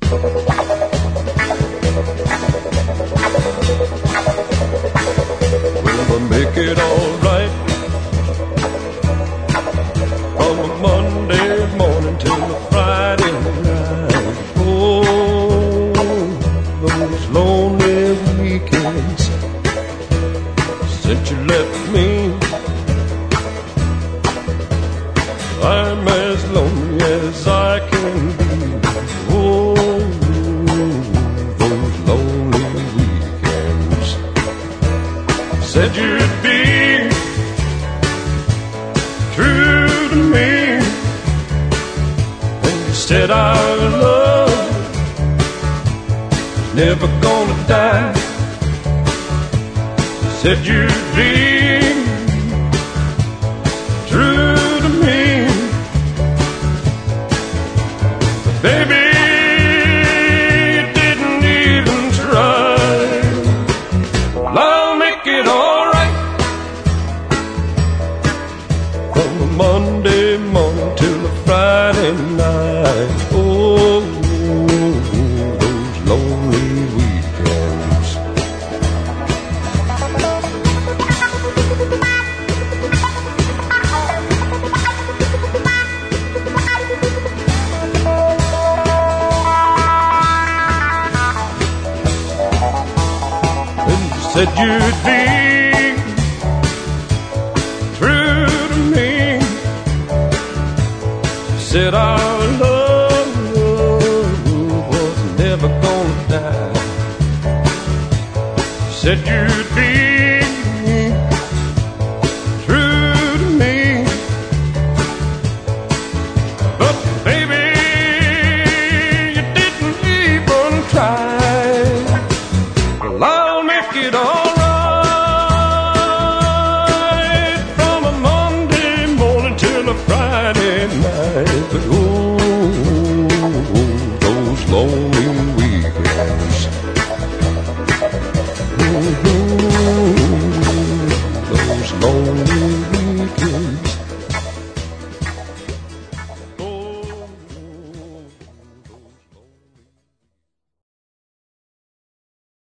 We'll make it all right from a Monday morning till a Friday night. Oh, those lonely weekends since you left me, I'm as lonely as I can be. Oh, those lonely weekends. Said you'd be true to me, and you said our love is never gonna die. Said you'd be true to me, but baby, you didn't even try. Well, I'll make it all right from a Monday morning till a Friday night. Oh, those lonely weekends. And you said you'd be true to me. Said our love was never gonna die. Said you'd